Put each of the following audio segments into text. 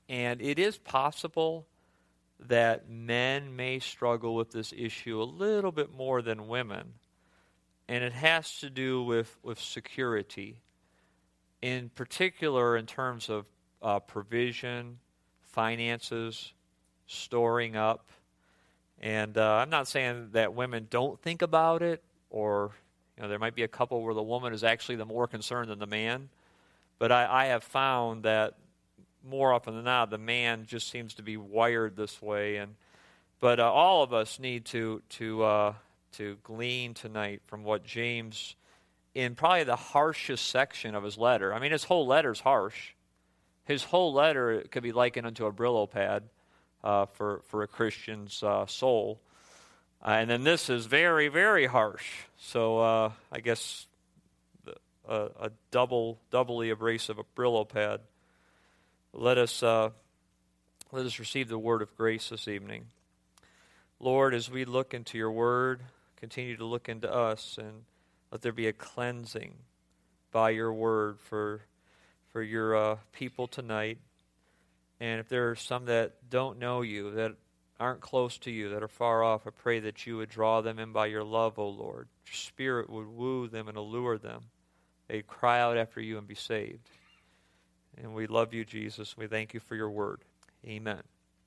And it is possible that men may struggle with this issue a little bit more than women. And it has to do with security, in particular in terms of provision, finances, storing up. And I'm not saying that women don't think about it, or there might be a couple where the woman is actually the more concerned than the man. But I have found that more often than not, the man just seems to be wired this way. But all of us need to glean tonight from what James, in probably the harshest section of his letter. I mean, his whole letter's harsh. His whole letter could be likened unto a Brillo pad for a Christian's soul. And then this is very, very harsh. So I guess a doubly abrasive Brillo pad. Let us receive the word of grace this evening. Lord, as we look into your word, continue to look into us, and let there be a cleansing by your word for your people tonight. And if there are some that don't know you, that aren't close to you, that are far off, I pray that you would draw them in by your love, O Lord. Your Spirit would woo them and allure them. They'd cry out after you and be saved. And we love you, Jesus. We thank you for your word. Amen.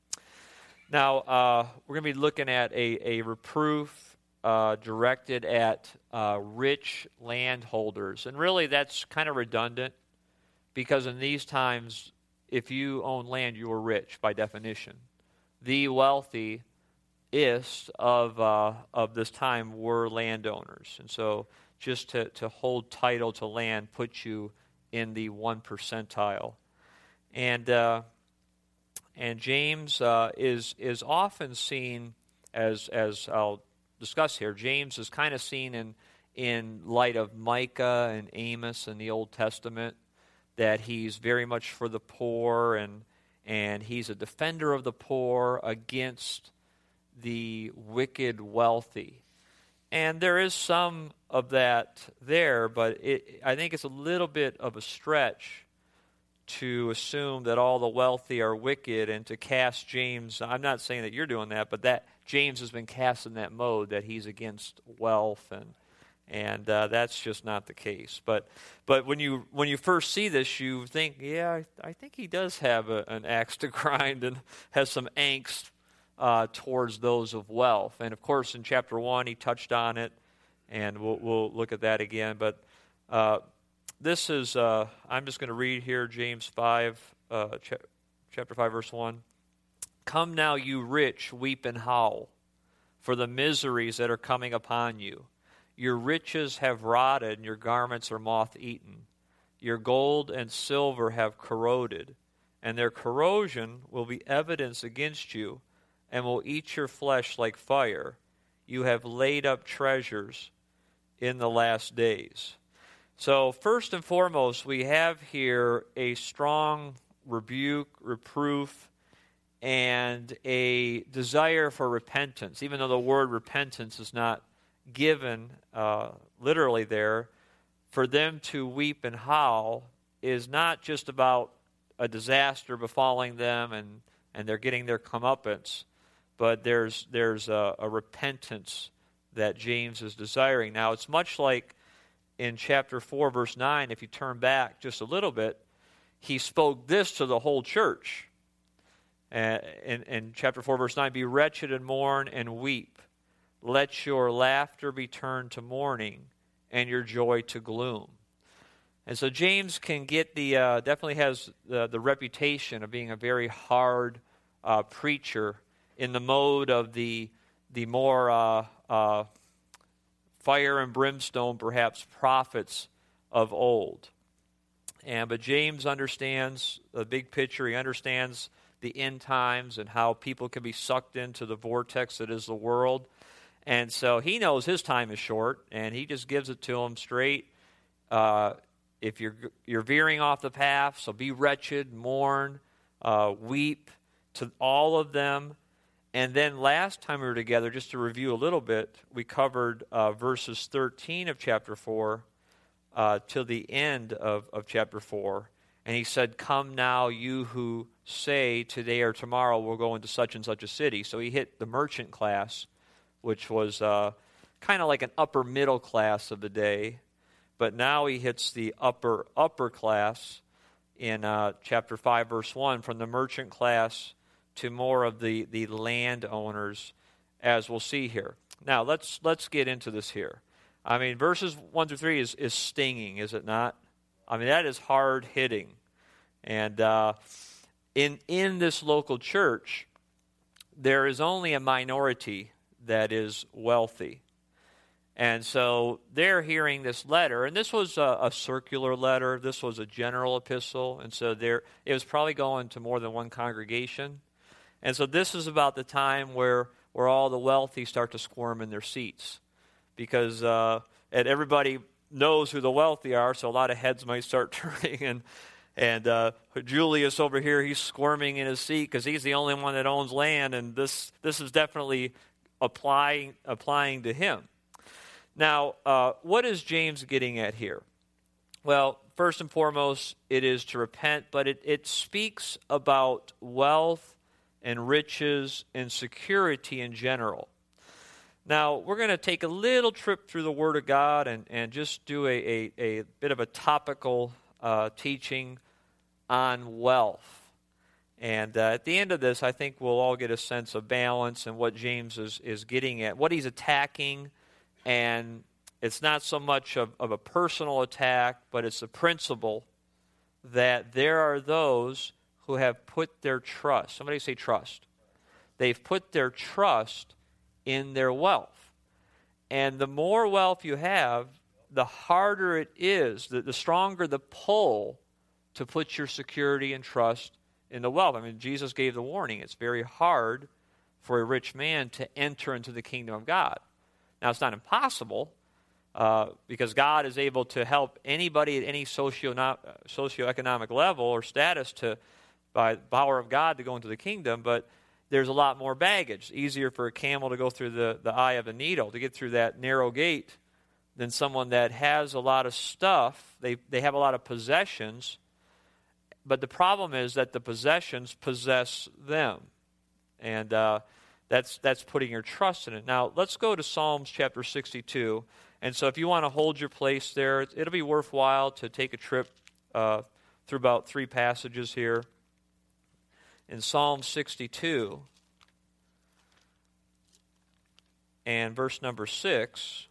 Now, we're going to be looking at a reproof directed at rich landholders. And really, that's kind of redundant, because in these times, if you own land, you are rich by definition. The wealthiest of this time were landowners. And so just to hold title to land puts you in the 1 percentile. And James is often seen, as I'll discuss here, James is kind of seen in light of Micah and Amos in the Old Testament, that he's very much for the poor, and he's a defender of the poor against the wicked wealthy. And there is some of that there, but I think it's a little bit of a stretch to assume that all the wealthy are wicked and to cast James. I'm not saying that you're doing that, but that James has been cast in that mode that he's against wealth, and that's just not the case. But when you first see this, you think, yeah, I think he does have an axe to grind and has some angst towards those of wealth. And of course, in chapter 1, he touched on it, and we'll look at that again. But this is, I'm just going to read here, James 5, chapter 5, verse 1. Come now, you rich, weep and howl for the miseries that are coming upon you. Your riches have rotted, and your garments are moth-eaten. Your gold and silver have corroded, and their corrosion will be evidence against you, and will eat your flesh like fire. You have laid up treasures in the last days. So first and foremost, we have here a strong rebuke, reproof, and a desire for repentance. Even though the word repentance is not given literally there, for them to weep and howl is not just about a disaster befalling them and they're getting their comeuppance, but there's a repentance that James is desiring. Now, it's much like in chapter 4, verse 9, if you turn back just a little bit, he spoke this to the whole church. In chapter 4, verse 9, be wretched and mourn and weep. Let your laughter be turned to mourning and your joy to gloom. And so James can get definitely has the reputation of being a very hard preacher in the mode of the more fire and brimstone, perhaps, prophets of old. But James understands the big picture. He understands the end times and how people can be sucked into the vortex that is the world. And so he knows his time is short, and he just gives it to them straight. If you're veering off the path, so be wretched, mourn, weep to all of them. And then last time we were together, just to review a little bit, we covered verses 13 of chapter 4 till the end of chapter 4. And he said, "Come now, you who say today or tomorrow we'll go into such and such a city." So he hit the merchant class, which was kind of like an upper middle class of the day. But now he hits the upper class in chapter 5, verse 1, from the merchant class to more of the landowners, as we'll see here. Now, let's get into this here. I mean, verses 1 through 3 is stinging, is it not? I mean, that is hard hitting. And in this local church, there is only a minority that is wealthy. And so they're hearing this letter, and this was a circular letter. This was a general epistle, and so it was probably going to more than one congregation. And so this is about the time where all the wealthy start to squirm in their seats, because and everybody knows who the wealthy are, so a lot of heads might start turning. And Julius over here, he's squirming in his seat because he's the only one that owns land, and this is definitely applying to him. Now, what is James getting at here? Well, first and foremost, it is to repent, but it speaks about wealth and riches and security in general. Now, we're going to take a little trip through the Word of God and just do a bit of a topical teaching on wealth. And at the end of this, I think we'll all get a sense of balance and what James is getting at, what he's attacking. And it's not so much of a personal attack, but it's a principle that there are those who have put their trust. Somebody say trust. They've put their trust in their wealth. And the more wealth you have, the harder it is, the stronger the pull to put your security and trust in the wealth. I mean, Jesus gave the warning. It's very hard for a rich man to enter into the kingdom of God. Now, it's not impossible, because God is able to help anybody at any socioeconomic level or status by the power of God to go into the kingdom, but there's a lot more baggage. It's easier for a camel to go through the eye of a needle, to get through that narrow gate, than someone that has a lot of stuff. They have a lot of possessions, but the problem is that the possessions possess them. And that's putting your trust in it. Now, let's go to Psalms chapter 62. And so if you want to hold your place there, it'll be worthwhile to take a trip through about 3 passages here. In Psalm 62 and verse number 6,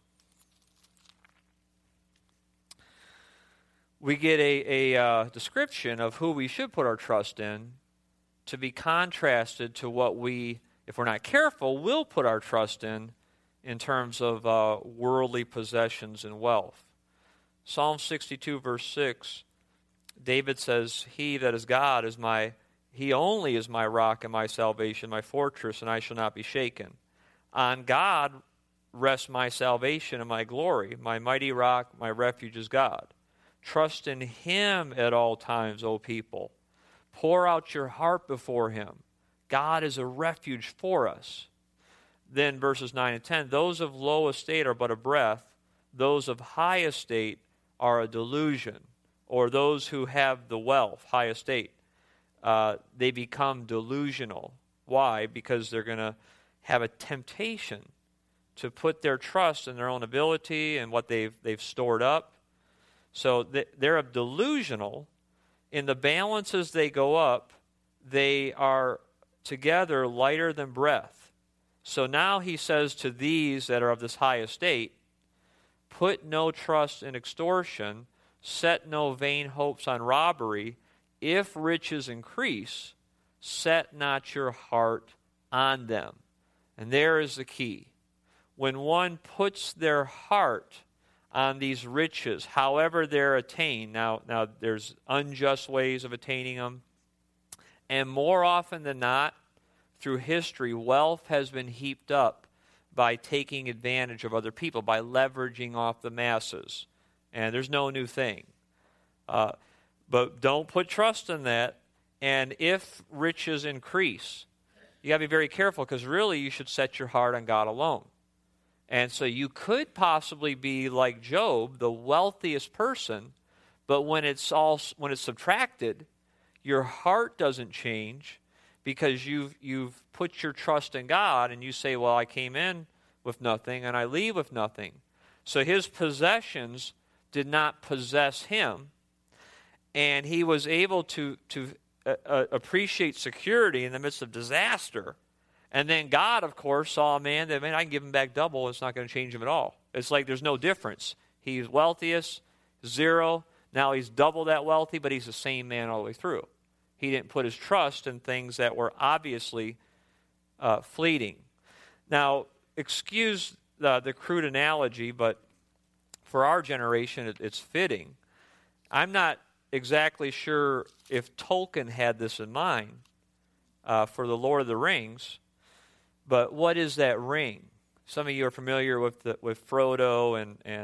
we get a description of who we should put our trust in, to be contrasted to what we, if we're not careful, will put our trust in terms of worldly possessions and wealth. Psalm 62, verse 6, David says, "He that is God is He only is my rock and my salvation, my fortress, and I shall not be shaken. On God rests my salvation and my glory. My mighty rock, my refuge is God. Trust in Him at all times, O people. Pour out your heart before Him. God is a refuge for us." Then verses 9 and 10, "Those of low estate are but a breath. Those of high estate are a delusion." Or those who have the wealth, high estate, they become delusional. Why? Because they're going to have a temptation to put their trust in their own ability and what they've stored up. So they're delusional. In the balances they go up, they are together lighter than breath. So now he says to these that are of this high estate, "Put no trust in extortion, set no vain hopes on robbery. If riches increase, set not your heart on them." And there is the key. When one puts their heart on these riches, however they're attained, now there's unjust ways of attaining them, and more often than not, through history, wealth has been heaped up by taking advantage of other people, by leveraging off the masses. And there's no new thing. But don't put trust in that. And if riches increase, you got to be very careful, because really you should set your heart on God alone. And so you could possibly be like Job, the wealthiest person, But when it's subtracted, your heart doesn't change because you've put your trust in God, and you say, well, I came in with nothing and I leave with nothing. So his possessions did not possess him, and he was able to appreciate security in the midst of disaster. And then God, of course, saw a man that, man, I can give him back double. It's not going to change him at all. It's like there's no difference. He's wealthiest, zero. Now he's double that wealthy, but he's the same man all the way through. He didn't put his trust in things that were obviously fleeting. Now, excuse the crude analogy, but for our generation, it's fitting. I'm not exactly sure if Tolkien had this in mind for the Lord of the Rings, but what is that ring? Some of you are familiar with Frodo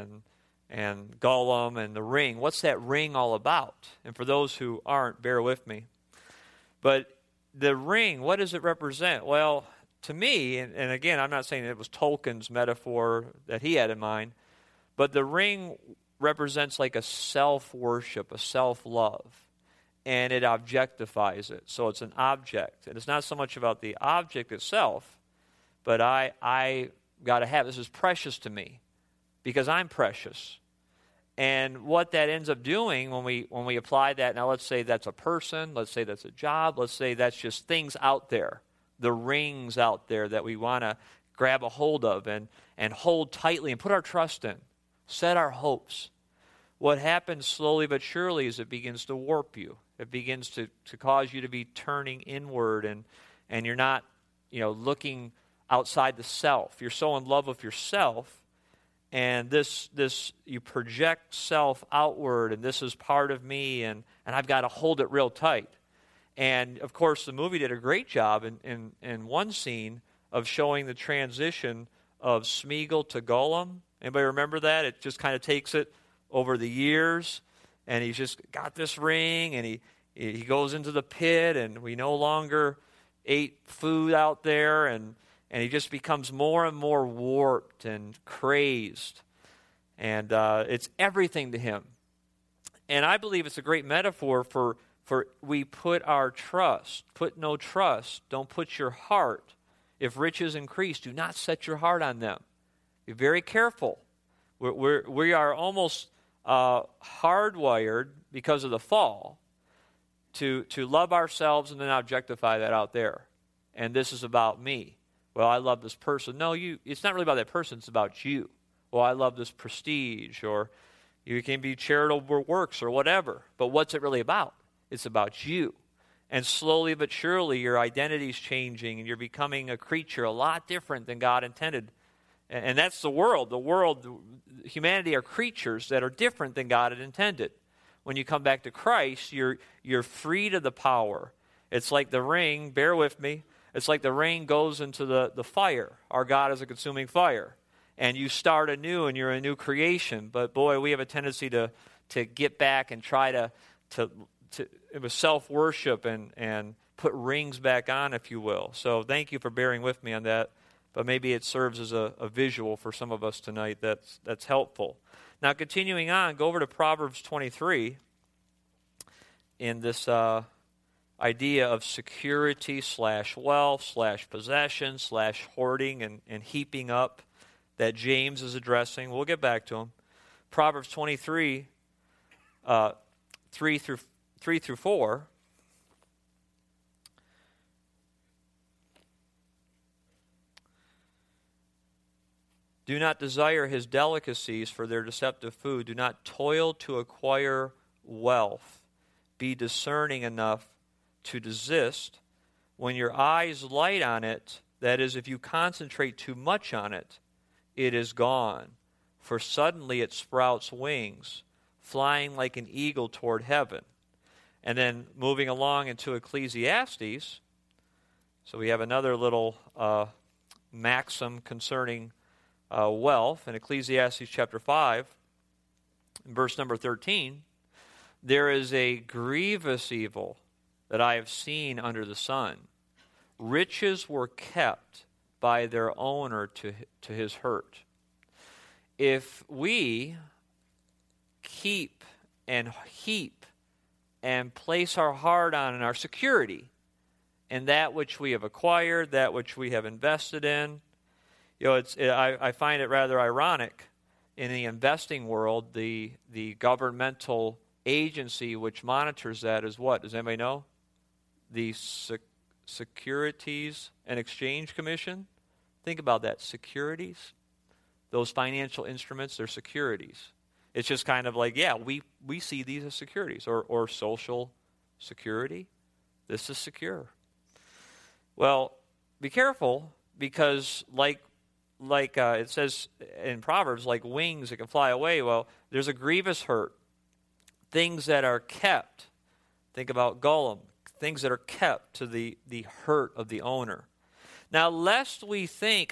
and Gollum and the ring. What's that ring all about? And for those who aren't, bear with me. But the ring, what does it represent? Well, to me, and again, I'm not saying it was Tolkien's metaphor that he had in mind, but the ring represents like a self-worship, a self-love, and it objectifies it. So it's an object. And it's not so much about the object itself, but I got to have, this is precious to me because I'm precious. And what that ends up doing when we apply that, now let's say that's a person, let's say that's a job, let's say that's just things out there, the rings out there that we want to grab a hold of and hold tightly and put our trust in, set our hopes. What happens slowly but surely is it begins to warp you. It begins to cause you to be turning inward, and you're not, looking outside the self. You're so in love with yourself, and this you project self outward, and this is part of me, and I've got to hold it real tight. And of course, the movie did a great job in one scene of showing the transition of Smeagol to Gollum. Anybody remember that? It just kind of takes it over the years, and he's just got this ring, and he goes into the pit, and we no longer ate food out there, and he just becomes more and more warped and crazed. And it's everything to him. And I believe it's a great metaphor for we put our trust. Put no trust. Don't put your heart. If riches increase, do not set your heart on them. Be very careful. We are almost hardwired because of the fall to love ourselves and then objectify that out there. And this is about me. Well, I love this person. No, it's not really about that person. It's about you. Well, I love this prestige, or you can be charitable works or whatever. But what's it really about? It's about you. And slowly but surely, your identity's changing, and you're becoming a creature a lot different than God intended. And that's the world. Humanity are creatures that are different than God had intended. When you come back to Christ, you're freed of the power. It's like the ring, bear with me, it's like the ring goes into the fire. Our God is a consuming fire. And you start anew, and you're a new creation. But boy, we have a tendency to get back and try to it was self-worship and put rings back on, if you will. So thank you for bearing with me on that. But maybe it serves as a visual for some of us tonight that's helpful. Now, continuing on, go over to Proverbs 23 in this idea of security / wealth / possession / hoarding and heaping up that James is addressing. We'll get back to him. Proverbs 23, 3 through 4. Do not desire his delicacies for their deceptive food. Do not toil to acquire wealth. Be discerning enough to desist. When your eyes light on it, that is, if you concentrate too much on it, it is gone. For suddenly it sprouts wings, flying like an eagle toward heaven. And then moving along into Ecclesiastes, so we have another little maxim concerning wealth in Ecclesiastes chapter 5, verse number 13. There is a grievous evil that I have seen under the sun. Riches were kept by their owner to his hurt. If we keep and heap and place our heart on and our security in that which we have acquired, that which we have invested in. I find it rather ironic in the investing world, the governmental agency which monitors that is what? Does anybody know? The Securities and Exchange Commission. Think about that. Securities. Those financial instruments, they're securities. It's just kind of like, yeah, we see these as securities. Or Social Security. This is secure. Well, be careful, because like it says in Proverbs, like wings that can fly away. Well, there's a grievous hurt. Things that are kept. Think about Gollum. Things that are kept to the hurt of the owner. Now, lest we think,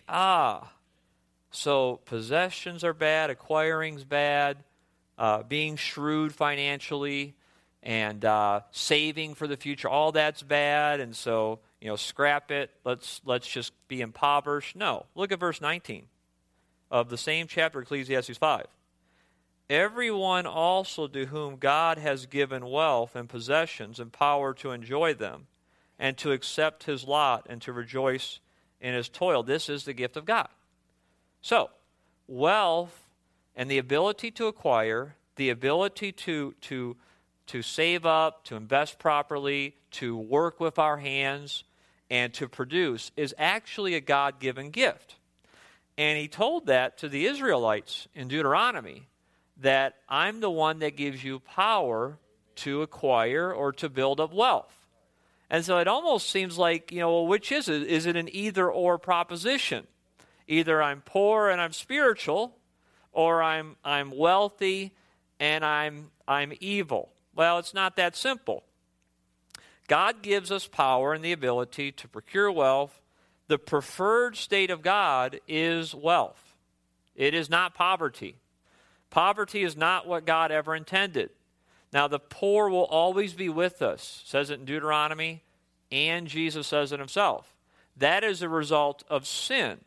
so possessions are bad, acquiring's bad, being shrewd financially, and saving for the future, all that's bad, and so, scrap it, let's just be impoverished. No, look at verse 19 of the same chapter, Ecclesiastes 5. Everyone also to whom God has given wealth and possessions and power to enjoy them, and to accept his lot and to rejoice in his toil, this is the gift of God. So, wealth and the ability to acquire, the ability to save up, to invest properly, to work with our hands, and to produce is actually a God-given gift. And he told that to the Israelites in Deuteronomy, that I'm the one that gives you power to acquire or to build up wealth. And so it almost seems like, which is it? Is it an either-or proposition? Either I'm poor and I'm spiritual, or I'm wealthy and I'm evil. Well, it's not that simple. God gives us power and the ability to procure wealth. The preferred state of God is wealth. It is not poverty. Poverty is not what God ever intended. Now, the poor will always be with us, says it in Deuteronomy, and Jesus says it himself. That is a result of sin.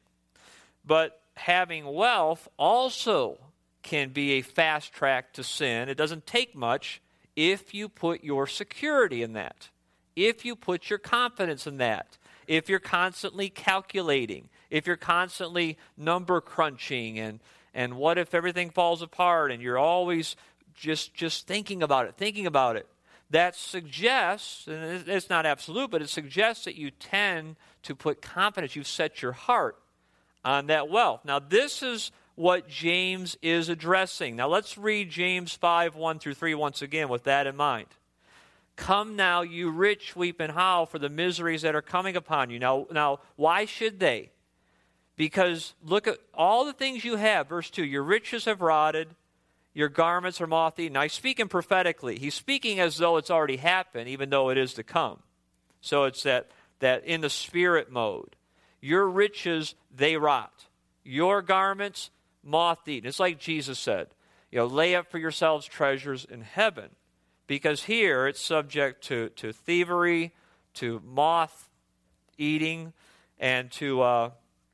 But having wealth also can be a fast track to sin. It doesn't take much if you put your security in that, if you put your confidence in that, if you're constantly calculating, if you're constantly number crunching, and what if everything falls apart, and you're always just thinking about it. That suggests, and it's not absolute, but it suggests that you tend to put confidence, you've set your heart on that wealth. Now, this is what James is addressing. Now, let's read James 5, 1 through 3 once again with that in mind. Come now, you rich, weep and howl for the miseries that are coming upon you. Now, why should they? Because look at all the things you have. Verse 2, your riches have rotted, your garments are moth-eaten. Now, he's speaking prophetically. He's speaking as though it's already happened, even though it is to come. So it's that in the spirit mode. Your riches, they rot. Your garments, moth-eaten. It's like Jesus said, lay up for yourselves treasures in heaven. Because here it's subject to thievery, to moth-eating, and to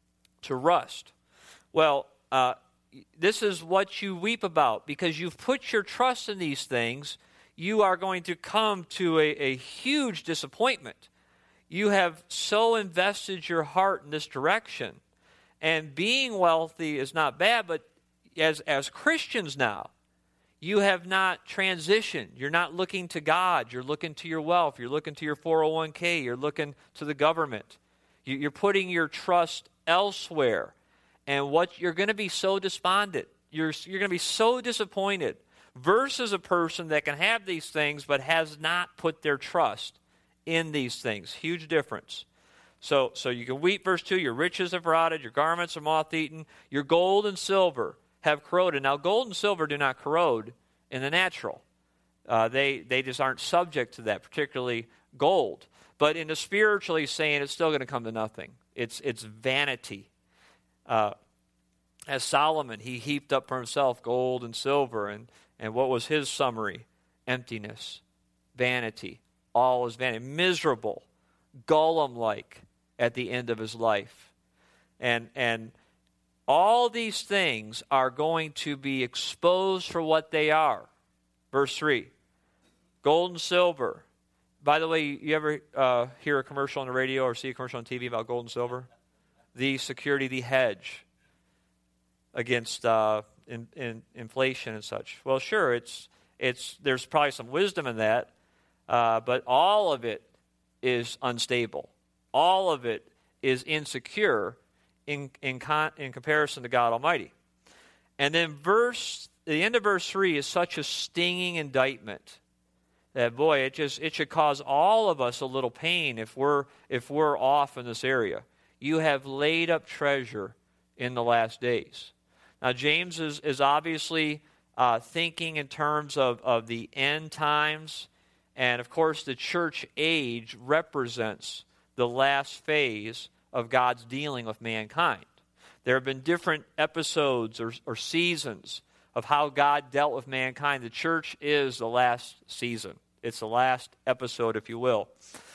rust. Well, this is what you weep about. Because you've put your trust in these things, you are going to come to a huge disappointment. You have so invested your heart in this direction. And being wealthy is not bad, but as Christians now, you have not transitioned. You're not looking to God. You're looking to your wealth. You're looking to your 401k. You're looking to the government. You're putting your trust elsewhere. And you're going to be so despondent. You're going to be so disappointed versus a person that can have these things but has not put their trust in these things. Huge difference. So you can weep, verse 2, your riches have rotted, your garments are moth-eaten, your gold and silver have corroded. Now, gold and silver do not corrode in the natural. They just aren't subject to that, particularly gold. But in the spiritual, he's saying it's still going to come to nothing. It's vanity. As Solomon, he heaped up for himself gold and silver, and what was his summary? Emptiness, vanity, all is vanity, miserable, Gollum-like at the end of his life. And all these things are going to be exposed for what they are. Verse 3, gold and silver. By the way, you ever hear a commercial on the radio or see a commercial on TV about gold and silver? The security, the hedge against inflation and such. Well, sure, there's probably some wisdom in that, but all of it is unstable. All of it is insecure in comparison to God Almighty. And then the end of verse 3 is such a stinging indictment that, boy, it should cause all of us a little pain if we're off in this area. You have laid up treasure in the last days. Now, James is obviously thinking in terms of the end times, and of course the church age represents the last phase of God's dealing with mankind. There have been different episodes or seasons of how God dealt with mankind. The church is the last season. It's the last episode, if you will.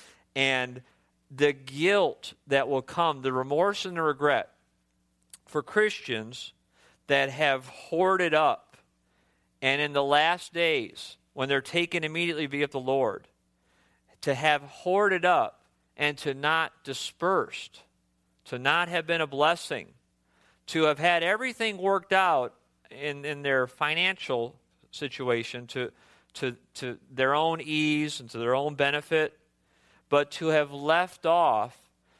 And the guilt that will come, the remorse and the regret for Christians that have hoarded up, and in the last days, when they're taken immediately via the Lord, to have hoarded up and to not dispersed, to not have been a blessing, to have had everything worked out in their financial situation to their own ease and to their own benefit, but to have left off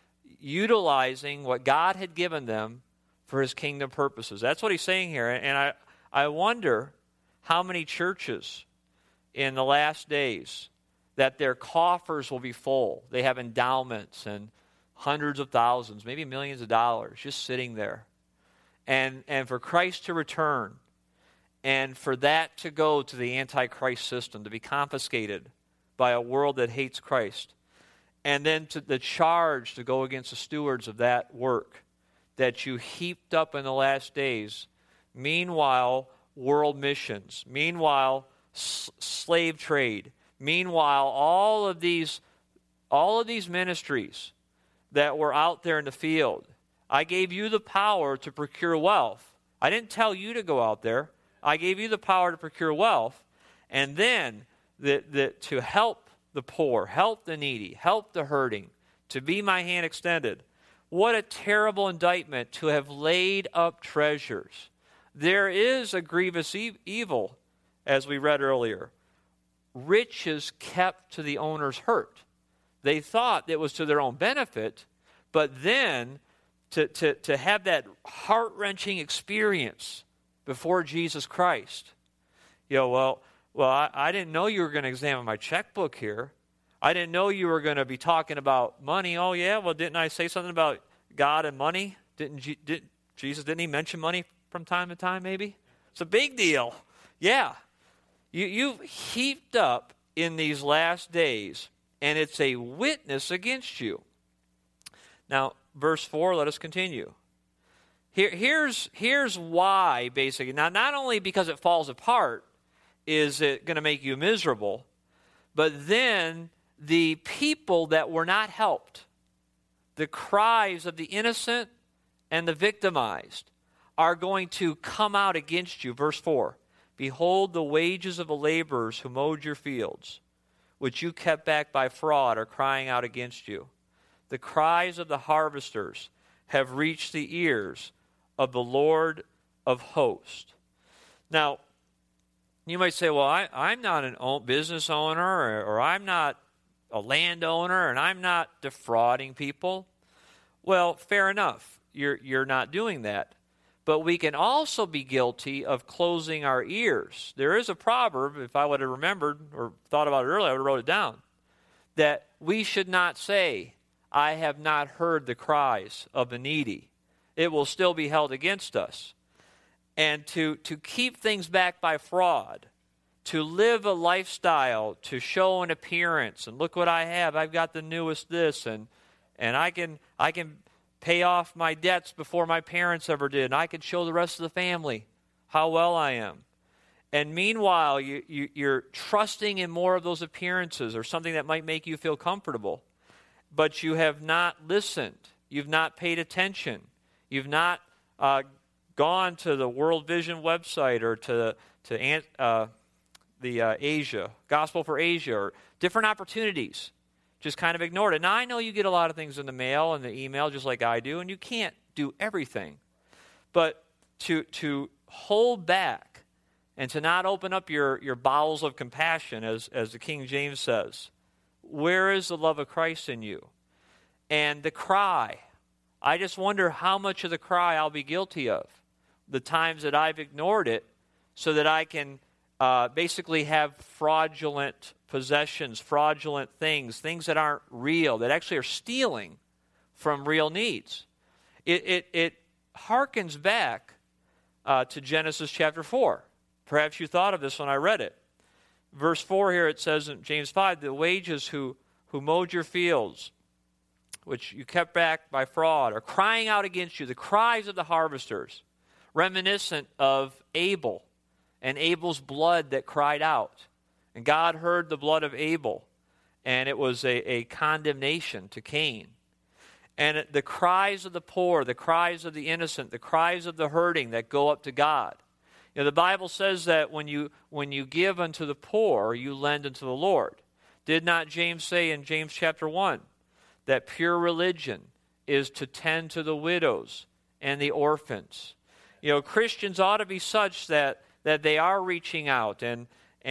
utilizing what God had given them for his kingdom purposes. That's what he's saying here. And I wonder how many churches in the last days that their coffers will be full. They have endowments and hundreds of thousands, maybe millions of dollars just sitting there. And for Christ to return, and for that to go to the Antichrist system, to be confiscated by a world that hates Christ, and then to the charge to go against the stewards of that work that you heaped up in the last days. Meanwhile, world missions. Meanwhile, slave trade. Meanwhile, all of these ministries that were out there in the field. I gave you the power to procure wealth. I didn't tell you to go out there. I gave you the power to procure wealth, and then to help the poor, help the needy, help the hurting, to be my hand extended. What a terrible indictment to have laid up treasures. There is a grievous evil, as we read earlier. Riches kept to the owner's hurt. They thought it was to their own benefit, but then to have that heart-wrenching experience before Jesus Christ. Well, I didn't know you were going to examine my checkbook here. I didn't know you were going to be talking about money. Oh, yeah, well, didn't I say something about God and money? Didn't he mention money from time to time, maybe? It's a big deal. Yeah. You've heaped up in these last days, and it's a witness against you. Now, verse 4, let us continue. Here's why, basically. Now, not only because it falls apart is it going to make you miserable, but then the people that were not helped, the cries of the innocent and the victimized, are going to come out against you. Verse 4, behold, the wages of the laborers who mowed your fields, which you kept back by fraud, are crying out against you. The cries of the harvesters have reached the ears of the Lord of hosts. Now, you might say, well, I'm not a business owner, or I'm not a landowner, and I'm not defrauding people. Well, fair enough. You're not doing that. But we can also be guilty of closing our ears. There is a proverb, if I would have remembered or thought about it earlier, I would have wrote it down, that we should not say, I have not heard the cries of the needy. It will still be held against us. And to keep things back by fraud, to live a lifestyle, to show an appearance, and look what I have, I've got the newest this, and I can pay off my debts before my parents ever did, and I can show the rest of the family how well I am. And meanwhile, you're trusting in more of those appearances or something that might make you feel comfortable, but you have not listened. You've not paid attention. You've not gone to the World Vision website or to Asia, Gospel for Asia, or different opportunities. Just kind of ignored it. Now, I know you get a lot of things in the mail and the email just like I do, and you can't do everything. But to hold back and to not open up your bowels of compassion, as the King James says, where is the love of Christ in you? And the cry, I just wonder how much of the cry I'll be guilty of, the times that I've ignored it, so that I can basically have fraudulent possessions, fraudulent things that aren't real, that actually are stealing from real needs. It harkens back to Genesis chapter 4. Perhaps you thought of this when I read it. Verse 4 here, it says in James 5, the wages who mowed your fields, which you kept back by fraud, are crying out against you, the cries of the harvesters, reminiscent of Abel and Abel's blood that cried out. And God heard the blood of Abel, and it was a condemnation to Cain. And the cries of the poor, the cries of the innocent, the cries of the hurting that go up to God. You know, the Bible says that when you give unto the poor, you lend unto the Lord. Did not James say in James chapter 1 that pure religion is to tend to the widows and the orphans? You know, Christians ought to be such that they are reaching out and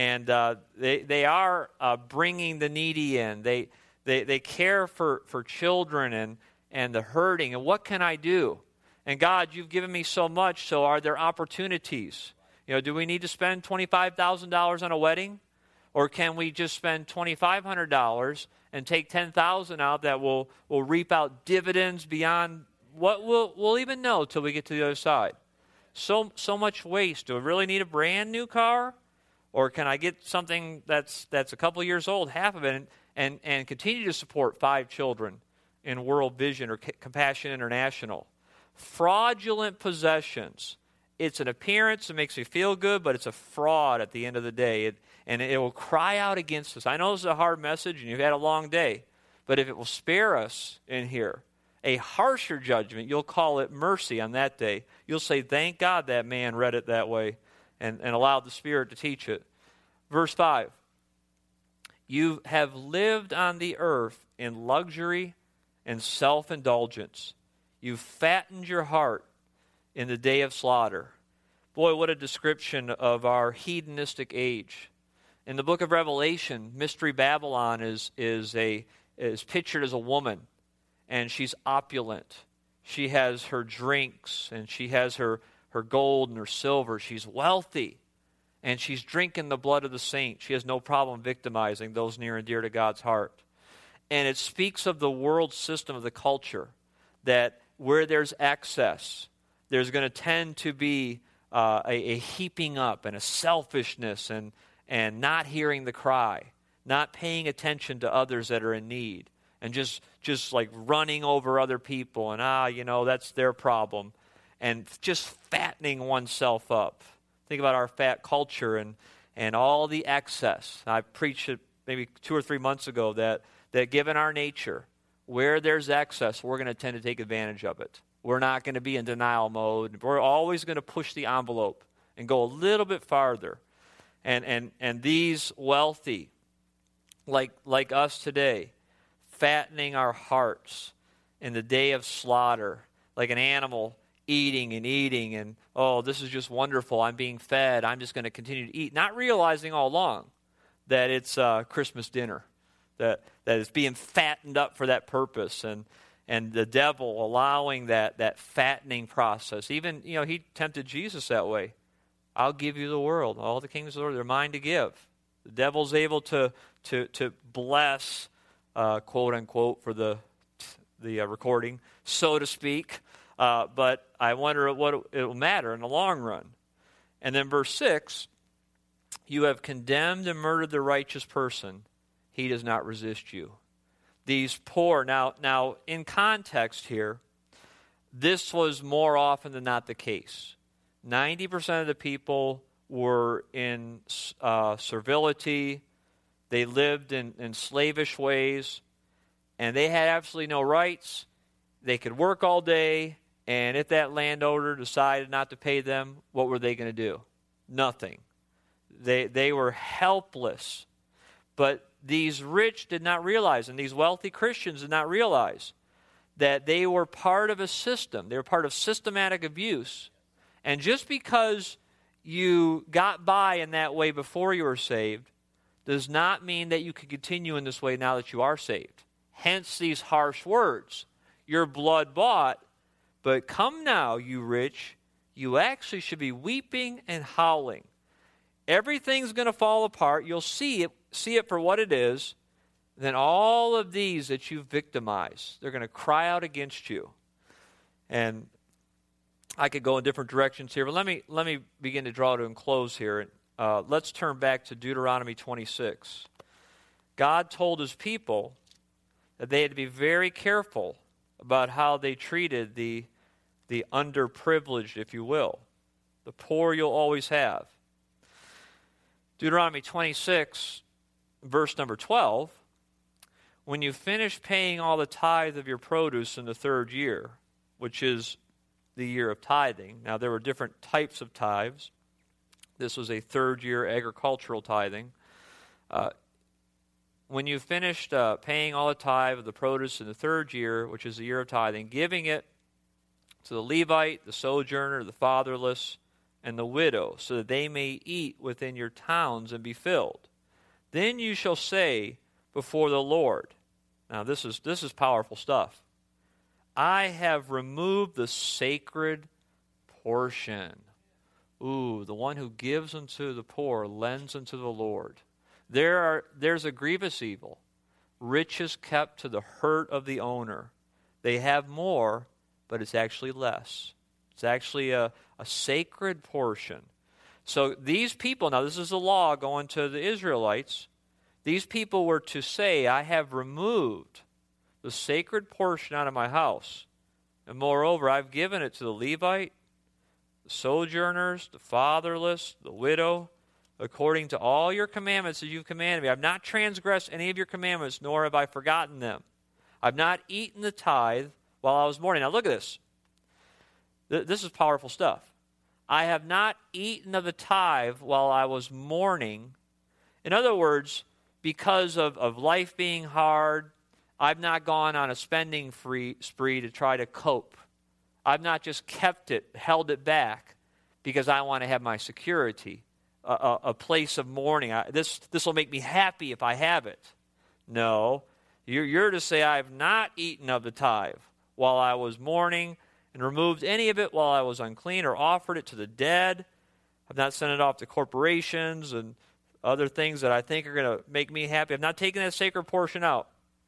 they are bringing the needy in. They care for children and the hurting. And what can I do? And God, you've given me so much, so are there opportunities? You know, do we need to spend $25,000 on a wedding? Or can we just spend $2,500 and take $10,000 out that will reap out dividends beyond what we'll even know till we get to the other side? So much waste. Do I really need a brand new car? Or can I get something that's a couple years old, half of it, and continue to support 5 children in World Vision or Compassion International? Fraudulent possessions. It's an appearance. It makes me feel good, but it's a fraud at the end of the day. And it will cry out against us. I know this is a hard message, and you've had a long day. But if it will spare us in here a harsher judgment, you'll call it mercy on that day. You'll say, thank God that man read it that way and allowed the Spirit to teach it. Verse 5. You have lived on the earth in luxury and self-indulgence. You've fattened your heart in the day of slaughter. Boy, what a description of our hedonistic age. In the book of Revelation, Mystery Babylon is pictured as a woman, and she's opulent. She has her drinks, and she has her gold and her silver. She's wealthy, and she's drinking the blood of the saints. She has no problem victimizing those near and dear to God's heart. And it speaks of the world system of the culture, that where there's excess, there's going to tend to be a heaping up and a selfishness and not hearing the cry, not paying attention to others that are in need, and just like running over other people and, that's their problem, and just fattening oneself up. Think about our fat culture and all the excess. I preached it maybe 2 or 3 months ago that given our nature, where there's excess, we're going to tend to take advantage of it. We're not going to be in denial mode. We're always going to push the envelope and go a little bit farther. And these wealthy, like us today, fattening our hearts in the day of slaughter, like an animal eating and, oh, this is just wonderful. I'm being fed. I'm just going to continue to eat. Not realizing all along that it's Christmas dinner, that it's being fattened up for that purpose. And the devil allowing that fattening process. Even, he tempted Jesus that way. I'll give you the world. All the kingdoms of the world, they're mine to give. The devil's able to bless, quote unquote, for the recording, so to speak. But I wonder what it will matter in the long run. And then verse 6, you have condemned and murdered the righteous person. He does not resist you. These poor, now in context here, this was more often than not the case. 90% of the people were in servility. They lived in slavish ways, and they had absolutely no rights. They could work all day, and if that landowner decided not to pay them, what were they going to do? Nothing. They were helpless. But these rich did not realize, and these wealthy Christians did not realize, that they were part of a system. They were part of systematic abuse. And just because you got by in that way before you were saved does not mean that you can continue in this way now that you are saved. Hence these harsh words. You're blood bought, but come now, you rich, you actually should be weeping and howling. Everything's going to fall apart. You'll see it for what it is. Then all of these that you've victimized, they're going to cry out against you. And I could go in different directions here, but let me begin to draw to a close here. Let's turn back to Deuteronomy 26. God told his people that they had to be very careful about how they treated the underprivileged, if you will. The poor you'll always have. Deuteronomy 26, verse number 12, when you finish paying all the tithe of your produce in the third year, which is the year of tithing. Now, there were different types of tithes. This was a third-year agricultural tithing. When you finished paying all the tithe of the produce in the third year, which is the year of tithing, giving it to the Levite, the sojourner, the fatherless, and the widow, so that they may eat within your towns and be filled. Then you shall say before the Lord, now this is powerful stuff, I have removed the sacred portion. Ooh, the one who gives unto the poor lends unto the Lord. There's a grievous evil. Riches kept to the hurt of the owner. They have more, but it's actually less. It's actually a sacred portion. So these people, now this is the law going to the Israelites. These people were to say, I have removed the sacred portion out of my house. And moreover, I've given it to the Levite, the sojourners, the fatherless, the widow, according to all your commandments that you've commanded me. I've not transgressed any of your commandments, nor have I forgotten them. I've not eaten the tithe while I was mourning. Now look at this. This is powerful stuff. I have not eaten of the tithe while I was mourning. In other words, because of life being hard, I've not gone on a spending spree to try to cope. I've not just kept it, held it back, because I want to have my security, a place of mourning. This will make me happy if I have it. No, you're to say, I have not eaten of the tithe while I was mourning, and removed any of it while I was unclean, or offered it to the dead. I've not sent it off to corporations and other things that I think are going to make me happy. I've not taken that sacred portion out.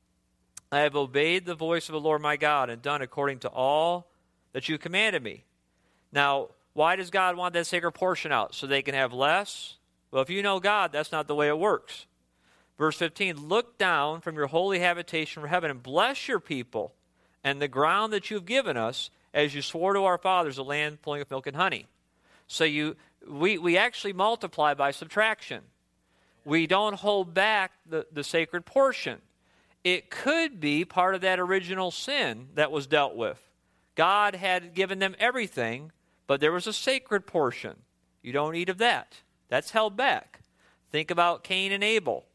I have obeyed the voice of the Lord my God and done according to all that you commanded me. Now, why does God want that sacred portion out? So they can have less? Well, if you know God, that's not the way it works. Verse 15, look down from your holy habitation from heaven and bless your people and the ground that you've given us, as you swore to our fathers, a land flowing with milk and honey. So we actually multiply by subtraction. We don't hold back the sacred portion. It could be part of that original sin that was dealt with. God had given them everything, but there was a sacred portion. You don't eat of that. That's held back. Think about Cain and Abel.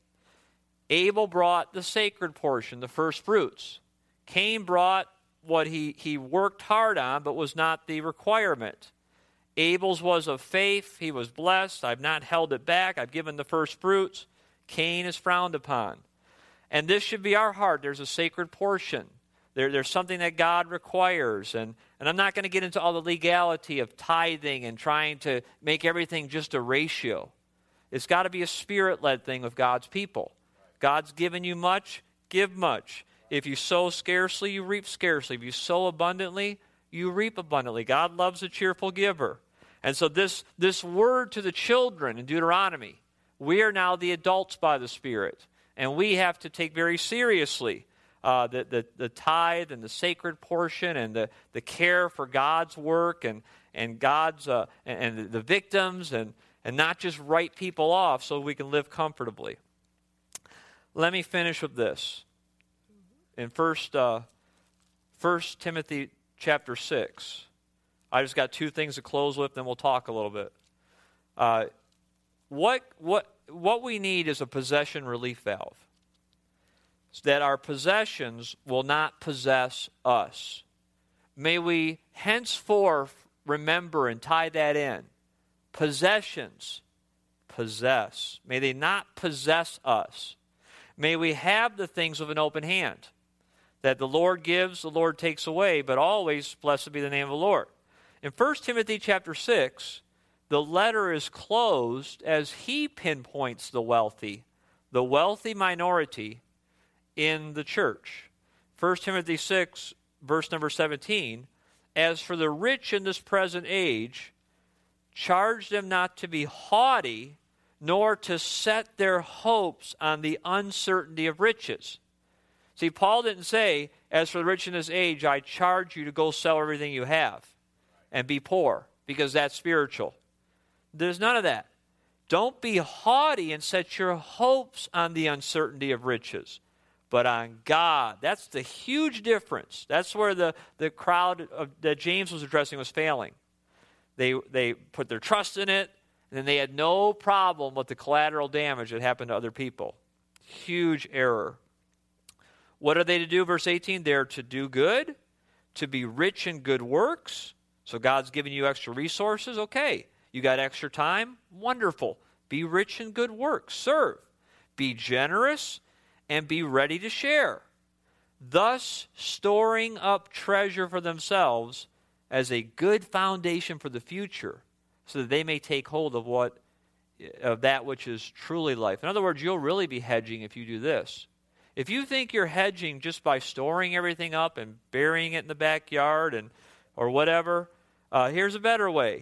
Abel brought the sacred portion, the first fruits. Cain brought what he worked hard on, but was not the requirement. Abel's was of faith. He was blessed. I've not held it back. I've given the first fruits. Cain is frowned upon. And this should be our heart. There's a sacred portion. There's something that God requires. And I'm not going to get into all the legality of tithing and trying to make everything just a ratio. It's got to be a spirit-led thing with God's people. God's given you much, give much. If you sow scarcely, you reap scarcely. If you sow abundantly, you reap abundantly. God loves a cheerful giver. And so this word to the children in Deuteronomy, we are now the adults by the Spirit. And we have to take very seriously the tithe and the sacred portion and the care for God's work and God's and the victims and not just write people off so we can live comfortably. Let me finish with this. In 1 Timothy chapter 6, I just got two things to close with, then we'll talk a little bit. what we need is a possession relief valve, so that our possessions will not possess us. May we henceforth remember and tie that in. Possessions possess. May they not possess us. May we have the things of an open hand, that the Lord gives, the Lord takes away, but always blessed be the name of the Lord. In 1 Timothy chapter 6, the letter is closed as he pinpoints the wealthy minority in the church. 1 Timothy 6, verse number 17, as for the rich in this present age, charge them not to be haughty, nor to set their hopes on the uncertainty of riches. See, Paul didn't say, as for the rich in this age, I charge you to go sell everything you have and be poor, because that's spiritual. There's none of that. Don't be haughty and set your hopes on the uncertainty of riches, but on God. That's the huge difference. That's where the crowd that James was addressing was failing. They put their trust in it, and then they had no problem with the collateral damage that happened to other people. Huge error. What are they to do? Verse 18, they're to do good, to be rich in good works. So God's giving you extra resources. Okay. You got extra time? Wonderful. Be rich in good works. Serve. Be generous and be ready to share. Thus storing up treasure for themselves as a good foundation for the future, so that they may take hold of that which is truly life. In other words, you'll really be hedging if you do this. If you think you're hedging just by storing everything up and burying it in the backyard or whatever, here's a better way.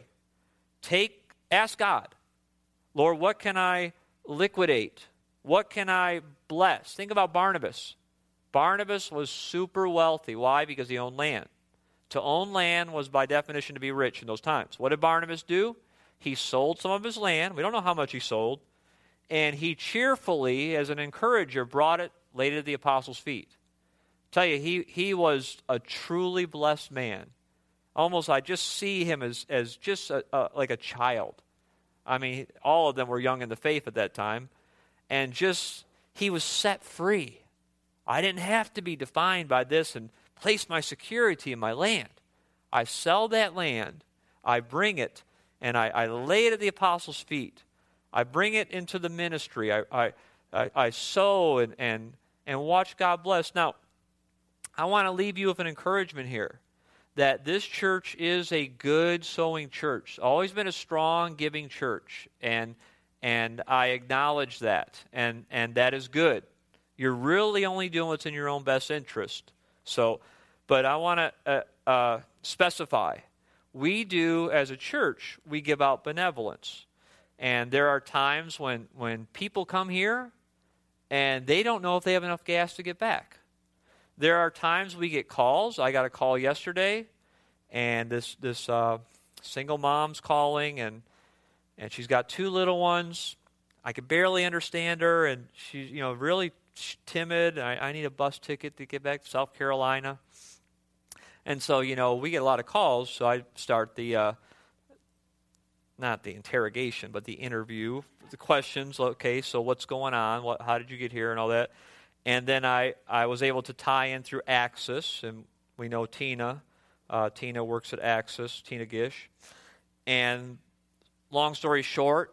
Ask God, Lord, what can I liquidate? What can I bless? Think about Barnabas. Barnabas was super wealthy. Why? Because he owned land. To own land was by definition to be rich in those times. What did Barnabas do? He sold some of his land. We don't know how much he sold. And he cheerfully, as an encourager, brought it, laid it at the apostles' feet. Tell you, he was a truly blessed man. Almost, I just see him as just like a child. I mean, all of them were young in the faith at that time. And he was set free. I didn't have to be defined by this and place my security in my land. I sell that land, I bring it, and I lay it at the apostles' feet. I bring it into the ministry. I sow and watch God bless. Now, I want to leave you with an encouragement here, that this church is a good sowing church. Always been a strong giving church, and I acknowledge that, and that is good. You're really only doing what's in your own best interest. So, but I want to specify, we do, as a church, we give out benevolence. And there are times when people come here and they don't know if they have enough gas to get back. There are times we get calls. I got a call yesterday, and this single mom's calling, and she's got 2 little ones. I could barely understand her, and she's really timid. I need a bus ticket to get back to South Carolina. And so, we get a lot of calls, so I start the, not the interrogation, but the interview, the questions. Okay, so what's going on? How did you get here and all that? And then I was able to tie in through Axis, and we know Tina. Tina works at Axis, Tina Gish. And long story short,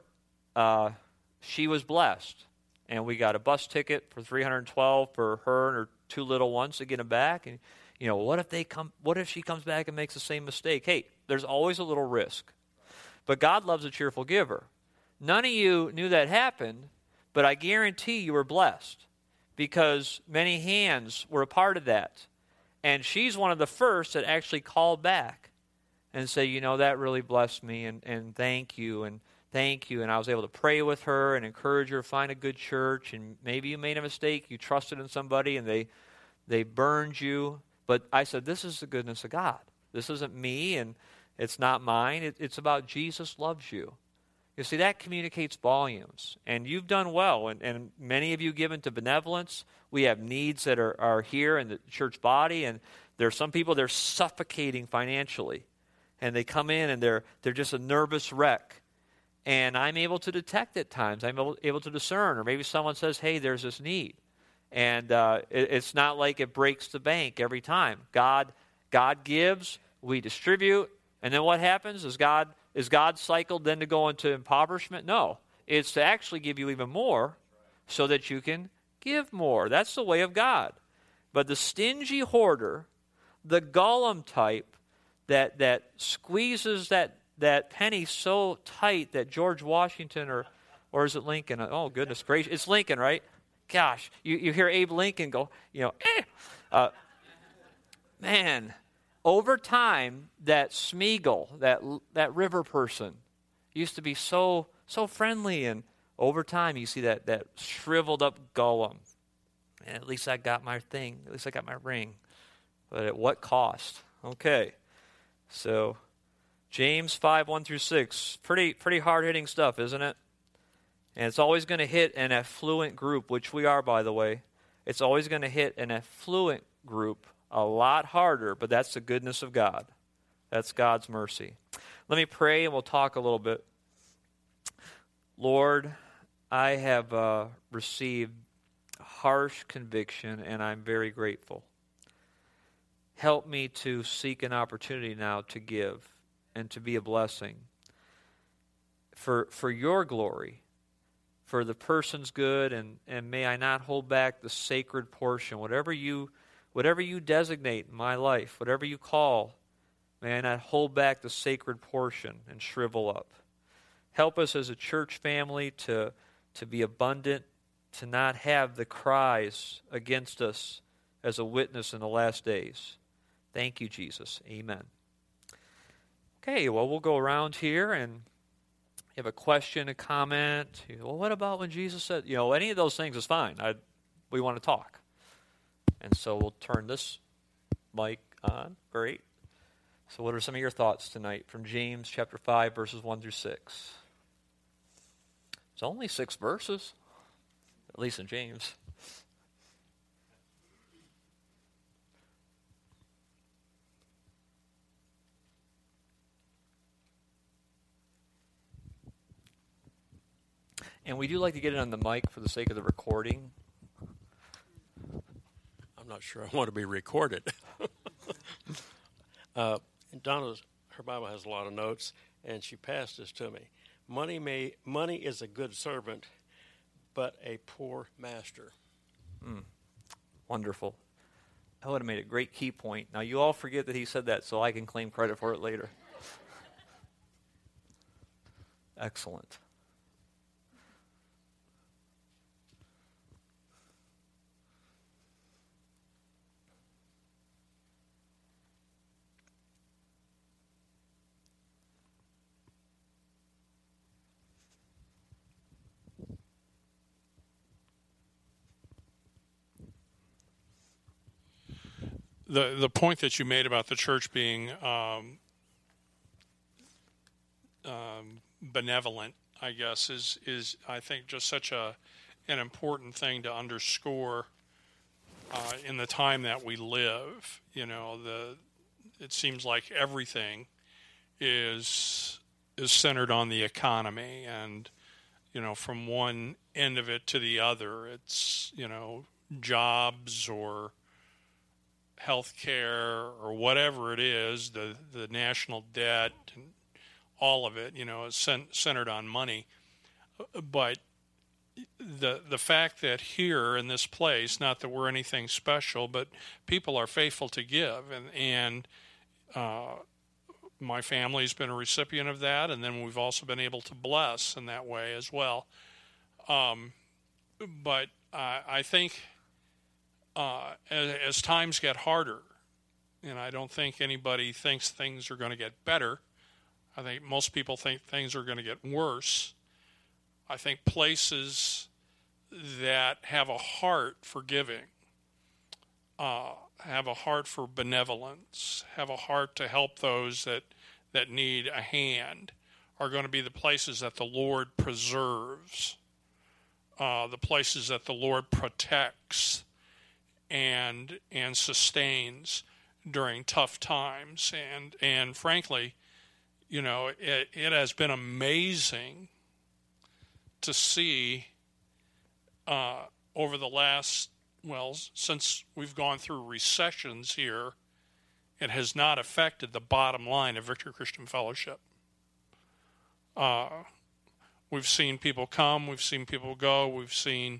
she was blessed. And we got a bus ticket for $312 for her and her 2 little ones to get them back. And what if she comes back and makes the same mistake? Hey, there's always a little risk. But God loves a cheerful giver. None of you knew that happened, but I guarantee you were blessed, because many hands were a part of that. And she's one of the first that actually called back and say, that really blessed me, and thank you, and thank you. And I was able to pray with her and encourage her to find a good church. And maybe you made a mistake. You trusted in somebody, and they burned you. But I said, this is the goodness of God. This isn't me, and it's not mine. It's about Jesus loves you. You see, that communicates volumes. And you've done well, and many of you given to benevolence. We have needs that are here in the church body, and there are some people, they're suffocating financially. And they come in, and they're just a nervous wreck. and I'm able to detect at times. I'm able to discern. Or maybe someone says, hey, there's this need. And it's not like it breaks the bank every time. God gives, we distribute, and then what happens? Is God cycled then to go into impoverishment? No. It's to actually give you even more so that you can give more. That's the way of God. But the stingy hoarder, the Gollum type that squeezes that penny so tight that George Washington or is it Lincoln? Oh, goodness gracious. It's Lincoln, right? Gosh, you hear Abe Lincoln go, man, over time, that Smeagol, that river person, used to be so friendly, and over time you see that shriveled up Gollum. And at least I got my thing. At least I got my ring. But at what cost? Okay. So, James 5:1-6. Pretty hard-hitting stuff, isn't it? And it's always going to hit an affluent group, which we are, by the way. It's always going to hit an affluent group a lot harder, but that's the goodness of God. That's God's mercy. Let me pray, and we'll talk a little bit. Lord, I have received harsh conviction, and I'm very grateful. Help me to seek an opportunity now to give and to be a blessing for your glory, for the person's good, and may I not hold back the sacred portion. Whatever you designate in my life, whatever you call, may I not hold back the sacred portion and shrivel up. Help us as a church family to be abundant, to not have the cries against us as a witness in the last days. Thank you, Jesus. Amen. Okay, well, we'll go around here, and you have a question, a comment. Well, what about when Jesus said, any of those things is fine. We want to talk. And so we'll turn this mic on. Great. So what are some of your thoughts tonight from James chapter 5, verses 1-6? It's only 6 verses, at least in James. And we do like to get it on the mic for the sake of the recording. I'm not sure I want to be recorded. Donna, her Bible has a lot of notes, and she passed this to me. Money is a good servant, but a poor master. Wonderful. I would have made a great key point. Now, you all forget that he said that, so I can claim credit for it later. Excellent. The point that you made about the church being benevolent, I guess, is I think just such an important thing to underscore in the time that we live. It seems like everything is centered on the economy, and from one end of it to the other, it's jobs or health care or whatever it is, the national debt and all of it, is centered on money. But the fact that here in this place, not that we're anything special, but people are faithful to give, and my family's been a recipient of that, and then we've also been able to bless in that way as well. But I think as times get harder, and I don't think anybody thinks things are going to get better. I think most people think things are going to get worse. I think places that have a heart for giving, have a heart for benevolence, have a heart to help those that need a hand, are going to be the places that the Lord preserves, the places that the Lord protects and sustains during tough times. And frankly, it has been amazing to see over the last, since we've gone through recessions here, it has not affected the bottom line of Victory Christian Fellowship. We've seen people come, we've seen people go, we've seen,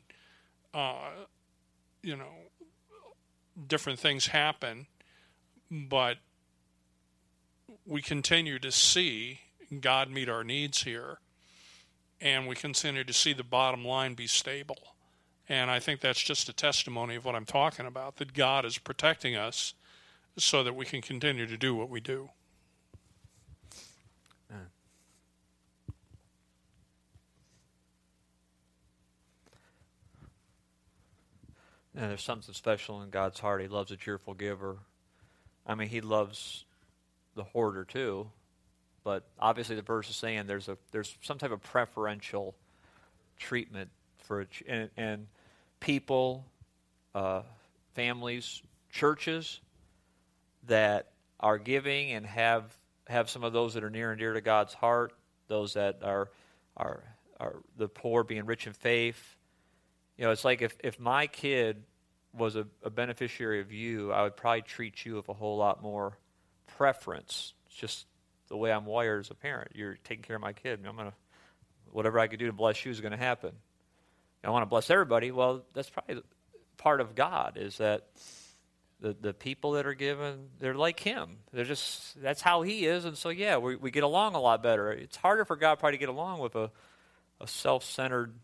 different things happen, but we continue to see God meet our needs here, and we continue to see the bottom line be stable. And I think that's just a testimony of what I'm talking about, that God is protecting us so that we can continue to do what we do. And there's something special in God's heart. He loves a cheerful giver. I mean, he loves the hoarder too, but obviously the verse is saying there's some type of preferential treatment for and people, families, churches that are giving and have some of those that are near and dear to God's heart, those that are the poor being rich in faith. It's like if my kid was a beneficiary of you, I would probably treat you with a whole lot more preference. It's just the way I'm wired as a parent. You're taking care of my kid. Whatever I could do to bless you is going to happen. I want to bless everybody. Well, that's probably part of God, is that the people that are given, they're like him. That's how he is. And so, we get along a lot better. It's harder for God probably to get along with a self-centered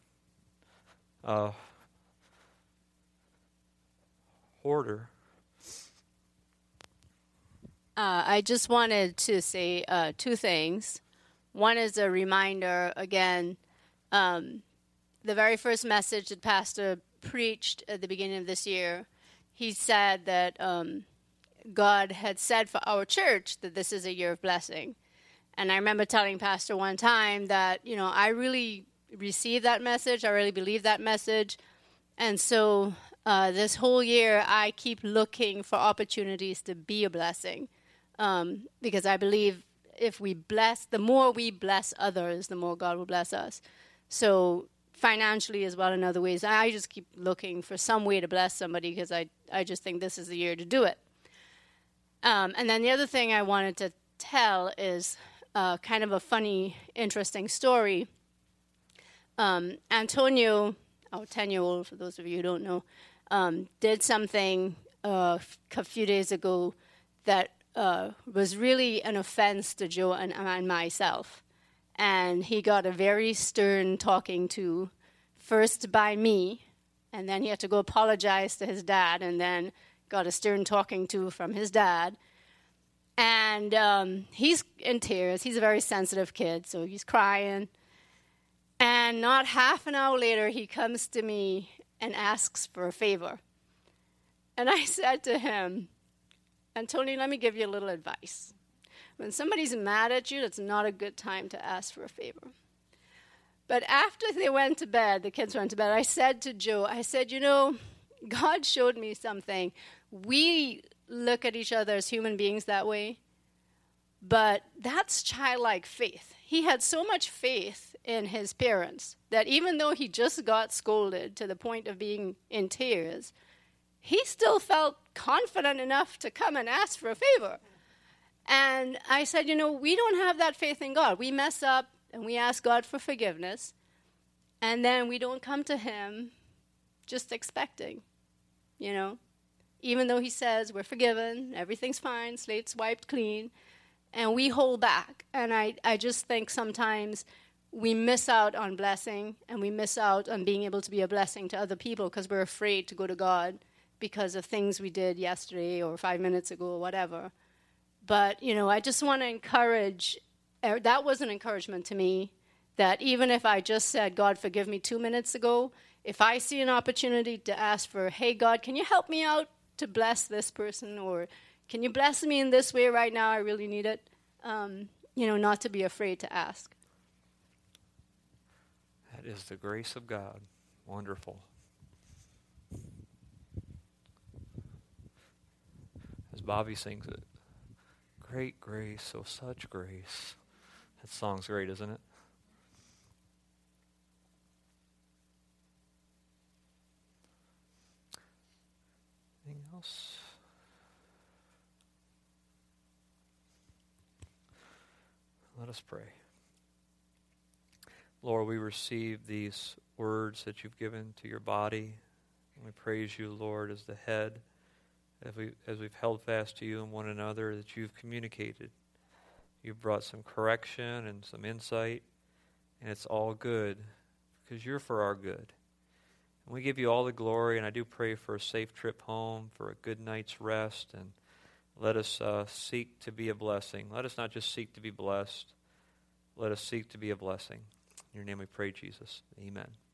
hoarder. I just wanted to say two things. One is a reminder, again, the very first message that Pastor preached at the beginning of this year, he said that God had said for our church that this is a year of blessing. And I remember telling Pastor one time that, I really received that message. I really believe that message. And so this whole year, I keep looking for opportunities to be a blessing, because I believe the more we bless others, the more God will bless us. So financially as well in other ways, I just keep looking for some way to bless somebody, because I just think this is the year to do it. And then the other thing I wanted to tell is kind of a funny, interesting story. Antonio, 10-year-old, for those of you who don't know, did something a few days ago that was really an offense to Joe and myself. And he got a very stern talking to, first by me, and then he had to go apologize to his dad, and then got a stern talking to from his dad. And he's in tears. He's a very sensitive kid, so he's crying. And not half an hour later, he comes to me and asks for a favor. And I said to him, Antonio, let me give you a little advice. When somebody's mad at you, that's not a good time to ask for a favor. But after they went to bed, the kids went to bed, I said to Joe, God showed me something. We look at each other as human beings that way, but that's childlike faith. He had so much faith in his parents that even though he just got scolded to the point of being in tears, he still felt confident enough to come and ask for a favor. And I said, we don't have that faith in God. We mess up and we ask God for forgiveness, and then we don't come to him just expecting, even though he says we're forgiven, everything's fine, slate's wiped clean, and we hold back. And I just think sometimes we miss out on blessing, and we miss out on being able to be a blessing to other people because we're afraid to go to God because of things we did yesterday or 5 minutes ago or whatever. But, I just want to encourage, that was an encouragement to me, that even if I just said, God, forgive me 2 minutes ago, if I see an opportunity to ask for, hey, God, can you help me out to bless this person? Or can you bless me in this way right now? I really need it. Not to be afraid to ask. That is the grace of God. Wonderful. As Bobby sings it, great grace, oh such grace. That song's great, isn't it? Anything else? Let us pray. Lord, we receive these words that you've given to your body. And we praise you, Lord, as the head, as we've held fast to you and one another, that you've communicated. You've brought some correction and some insight, and it's all good because you're for our good. And we give you all the glory, and I do pray for a safe trip home, for a good night's rest, and let us seek to be a blessing. Let us not just seek to be blessed. Let us seek to be a blessing. In your name we pray, Jesus. Amen.